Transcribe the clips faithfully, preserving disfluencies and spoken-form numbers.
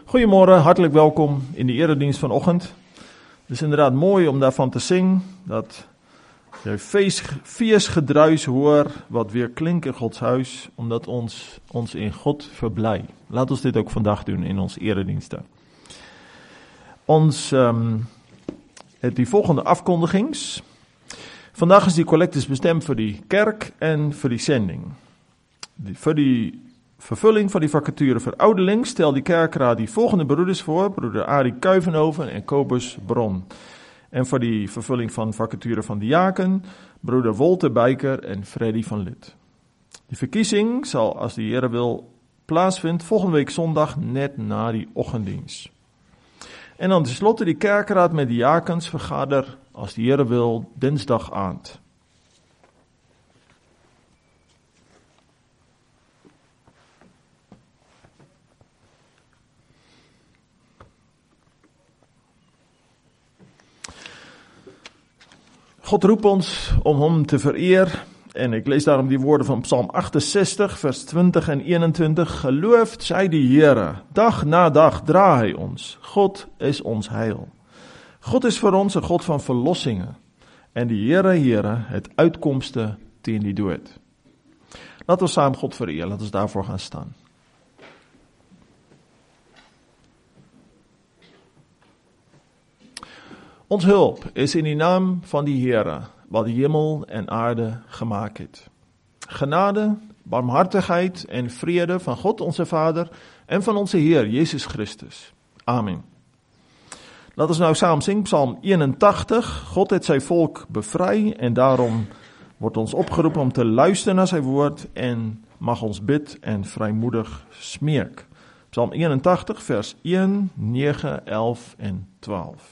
Goedemorgen, hartelijk welkom in de eredienst vanochtend. Het is inderdaad mooi om daarvan te zingen, dat je feest, feestgedruis hoort wat weer klinkt in Gods huis, omdat ons, ons in God verblij. Laat ons dit ook vandaag doen in onze erediensten. Ons, um, het, die volgende afkondigings. Vandaag is die collectes bestemd voor die kerk en voor die zending. Die, voor die vervulling van die vacature voor ouderling stelt die kerkraad die volgende broeders voor. Broeder Arie Kuivenhoven en Kobus Bron. En voor die vervulling van vacature van diaken, broeder Wolter Bijker en Freddy van Lid. Die verkiezing zal, als de Heer wil, plaatsvinden volgende week zondag net na die ochtenddienst. En dan tenslotte die kerkraad met diakens vergader, als de Heer wil, dinsdagavond. God roept ons om hem te vereren. En ik lees daarom die woorden van Psalm achtenzestig, vers twintig en eenentwintig. Geloofd zij die Heere, dag na dag draa hij ons. God is ons heil. God is voor ons een God van verlossingen. En die Heere, Heere, het uitkomsten tegen die dood. Laten we samen God vereren, laten we daarvoor gaan staan. Ons hulp is in die naam van die Heere, wat die hemel en aarde gemaakt heeft. Genade, barmhartigheid en vrede van God onze Vader en van onze Heer Jezus Christus. Amen. Laten we nou samen zingen, Psalm eenentachtig. God heeft zijn volk bevrijd en daarom wordt ons opgeroepen om te luisteren naar zijn woord en mag ons bid en vrijmoedig smeek. Psalm eenentachtig, vers een, negen, elf en twaalf.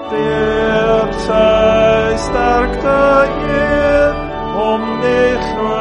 Sterkte eer om dich